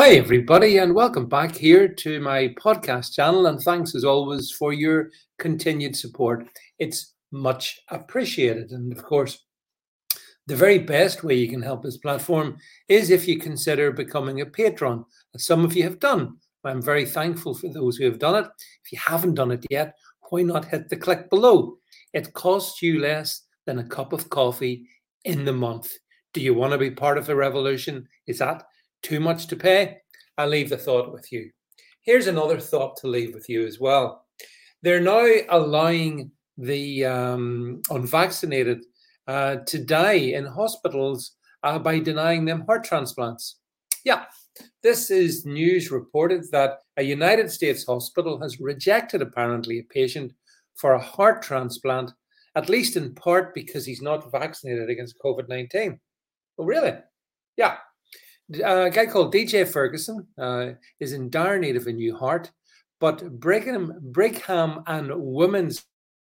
Hi, everybody, and welcome back here to my podcast channel. And thanks, as always, for your continued support. It's much appreciated. And of course, the very best way you can help this platform is if you consider becoming a patron, as some of you have done. I'm very thankful for those who have done it. If you haven't done it yet, why not hit the click below? It costs you less than a cup of coffee in the month. Do you want to be part of the revolution? Is that too much to pay? I'll leave the thought with you. Here's another thought to leave with you as well. They're now allowing the unvaccinated to die in hospitals by denying them heart transplants. Yeah, this is news reported that a United States hospital has rejected apparently a patient for a heart transplant, at least in part because he's not vaccinated against COVID-19. Oh, really? Yeah. A guy called DJ Ferguson is in dire need of a new heart, but Brigham and Women's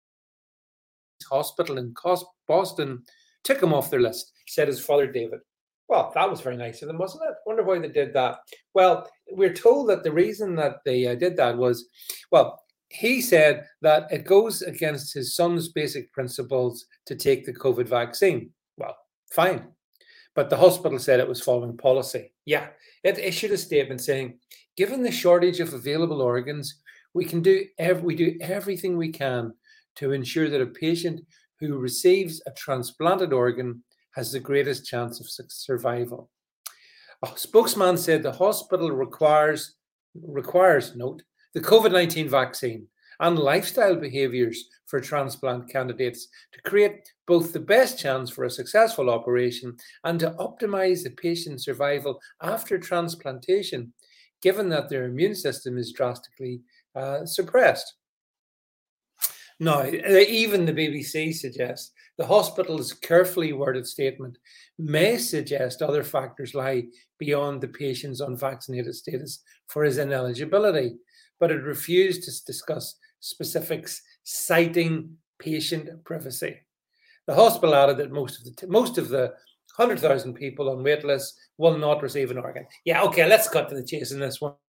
Hospital in Boston took him off their list, said his father David. Well, that was very nice of them, wasn't it? Wonder why they did that. Well, we're told that the reason that they did that was, well, he said that it goes against his son's basic principles to take the COVID vaccine. Well, fine. But the hospital said it was following policy. Yeah, it issued a statement saying, given the shortage of available organs, we do everything we can to ensure that a patient who receives a transplanted organ has the greatest chance of survival. A spokesman said the hospital requires note, the COVID-19 vaccine and lifestyle behaviors for transplant candidates to create both the best chance for a successful operation and to optimize the patient's survival after transplantation, given that their immune system is drastically suppressed. Now, even the BBC suggests the hospital's carefully worded statement may suggest other factors lie beyond the patient's unvaccinated status for his ineligibility, but it refused to discuss specifics, citing patient privacy. The hospital added that most of the 100,000 people on wait lists will not receive an organ. Yeah, okay, let's cut to the chase in this one.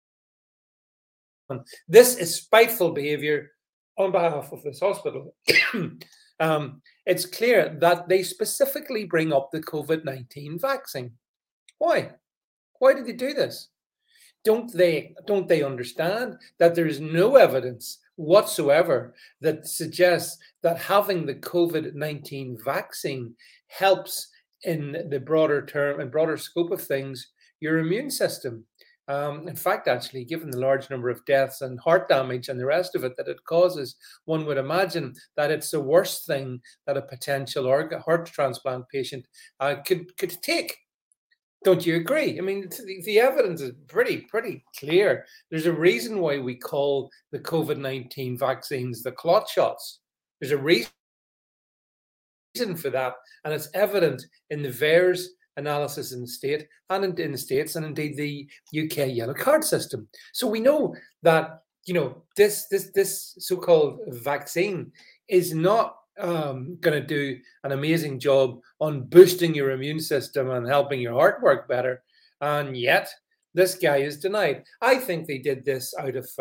This is spiteful behavior on behalf of this hospital. It's clear that they specifically bring up the COVID-19 vaccine. Why? Why did they do this? Don't they understand that there is no evidence whatsoever that suggests that having the COVID-19 vaccine helps in the broader term and broader scope of things your immune system? In fact, actually, given the large number of deaths and heart damage and the rest of it that it causes, one would imagine that it's the worst thing that a potential heart transplant patient could take. Don't you agree? I mean, the evidence is pretty clear. There's a reason why we call the COVID-19 vaccines the clot shots. There's a reason for that, and it's evident in the VAERS analysis in the state and in the States, and indeed the UK yellow card system. So we know that this so-called vaccine is not going to do an amazing job on boosting your immune system and helping your heart work better, and yet this guy is denied. I think they did this out of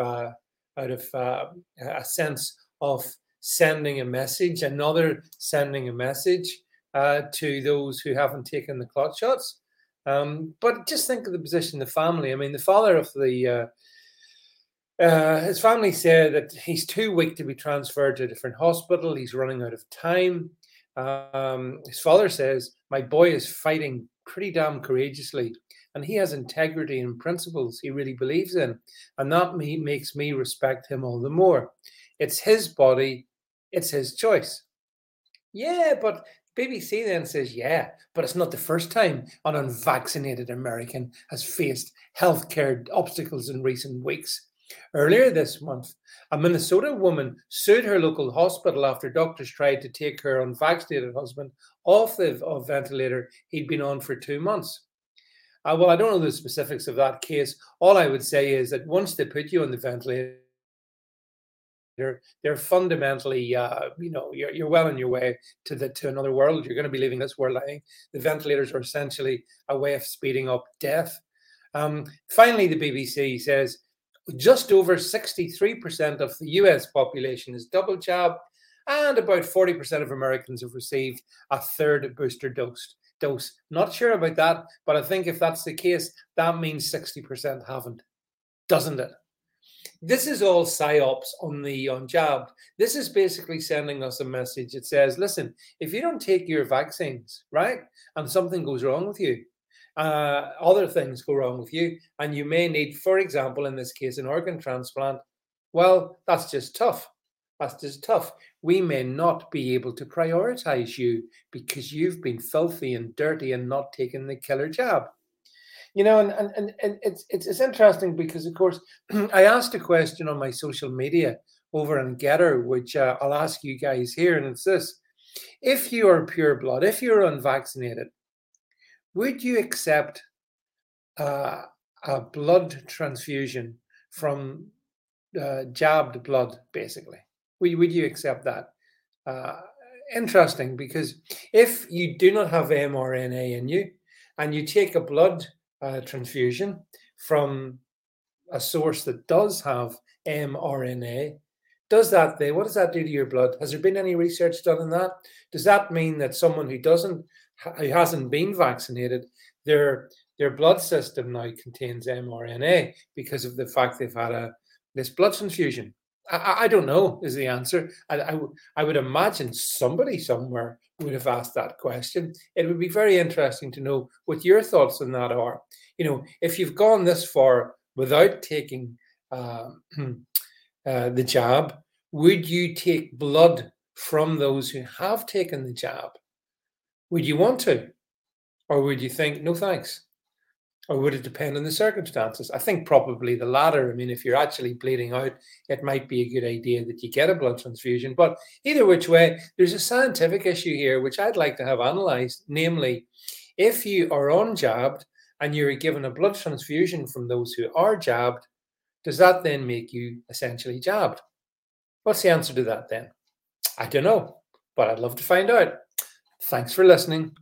a sense of sending a message, sending a message to those who haven't taken the clot shots. But just think of the position of the family. I mean, the father of his family said that he's too weak to be transferred to a different hospital. He's running out of time. His father says, my boy is fighting pretty damn courageously, and he has integrity and principles he really believes in, and that makes me respect him all the more. It's his body, it's his choice. Yeah, but BBC then says, yeah, but it's not the first time an unvaccinated American has faced healthcare obstacles in recent weeks. Earlier this month, a Minnesota woman sued her local hospital after doctors tried to take her unvaccinated husband off the ventilator he'd been on for 2 months. Well, I don't know the specifics of that case. All I would say is that once they put you on the ventilator, they're fundamentally, you're well on your way to another world. You're going to be leaving this world. I think the ventilators are essentially a way of speeding up death. Finally, the BBC says just over 63% of the US population is double jabbed, and about 40% of Americans have received a third booster dose. Not sure about that, but I think if that's the case, that means 60% haven't, doesn't it? This is all psyops on the unjabbed. This is basically sending us a message. It says, listen, if you don't take your vaccines, right, and something goes wrong with you, other things go wrong with you, and you may need, for example, in this case, an organ transplant. Well, that's just tough. That's just tough. We may not be able to prioritize you because you've been filthy and dirty and not taken the killer jab. You know, and it's interesting because, of course, I asked a question on my social media over on Getter, which I'll ask you guys here, and it's this: if you are pure blood, if you're unvaccinated, would you accept a blood transfusion from jabbed blood, basically? Would you accept that? Interesting, because if you do not have mRNA in you and you take a blood transfusion from a source that does have mRNA, what does that do to your blood? Has there been any research done on that? Does that mean that someone who hasn't been vaccinated, their blood system now contains mRNA because of the fact they've had this blood transfusion? I don't know is the answer. I would imagine somebody somewhere would have asked that question. It would be very interesting to know what your thoughts on that are. You know, if you've gone this far without taking the jab, would you take blood from those who have taken the jab? Would you want to? Or would you think, no thanks? Or would it depend on the circumstances? I think probably the latter. I mean, if you're actually bleeding out, it might be a good idea that you get a blood transfusion. But either which way, there's a scientific issue here which I'd like to have analysed. Namely, if you are unjabbed and you're given a blood transfusion from those who are jabbed, does that then make you essentially jabbed? What's the answer to that then? I don't know, but I'd love to find out. Thanks for listening.